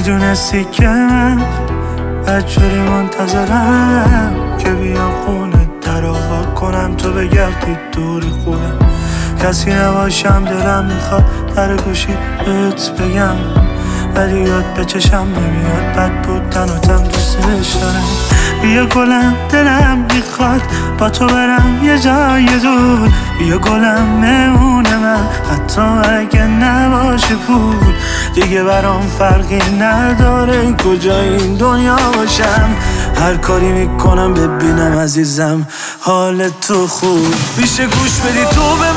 میدونستی که من بدجوری منتظرم که بیام خونه در آوا کنم تو بگردی دوری خونم. کسی نباشم دلم میخواد در گوشی بهت بگم، ولی یاد به چشم نمیاد بد بودن و تم دوستش دارم. بیا گلم دلم میخواد با تو برم یه جای دور، بیا گلم مهمون من حتی اگه نباشه پول. دیگه برام فرقی نداره کجا این دنیا باشم، هر کاری میکنم ببینم عزیزم حال تو خوب. میشه گوش بدی تو به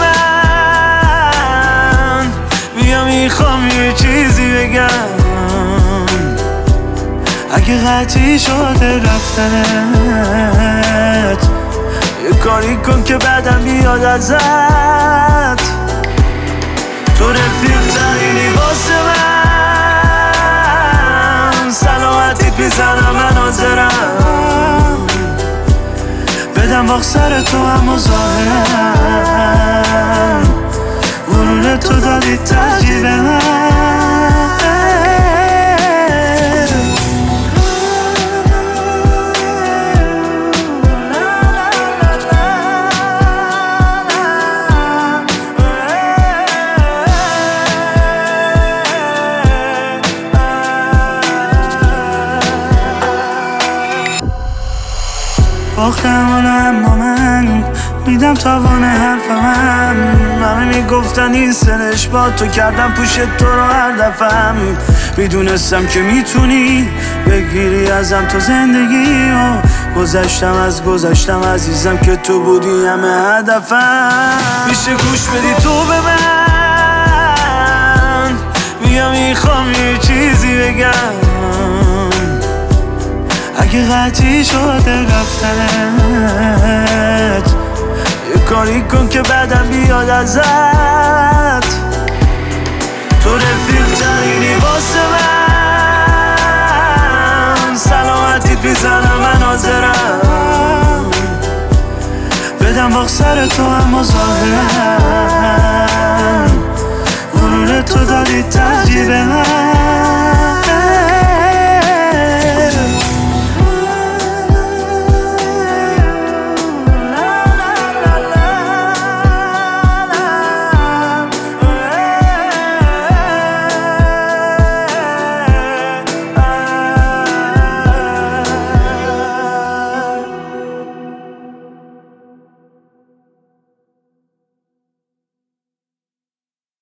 من، بیا میخوام یه چیزی بگم. اگه قطعی شده رفتنت یه کاری کن که بعدم بیاد ازت. تو رفیق ترینی واسه من، سلامتیت میزنم من حاضرم بدم باخت سر تو، اما ظاهرم غرور تو دادی ترجیح به من. باختم اما من میدم تاوان حرفم. همه میگفتن این سنش با تو کردم پوشت تو رو هر دفعم. میدونستم که میتونی بگیری ازم تو زندگی و گذشتم عزیزم که تو بودی همه هدفم. میشه گوش بدی تو به من، بیا میخوام یه چیزی بگم. اگه قطعی شده رفتنت یه کاری کن که بعدم بیاد ازت. تو رفیق ترینی واسه من، سلامتیت میزنم من حاضرم بدم باخت سر تو، اما ظاهرم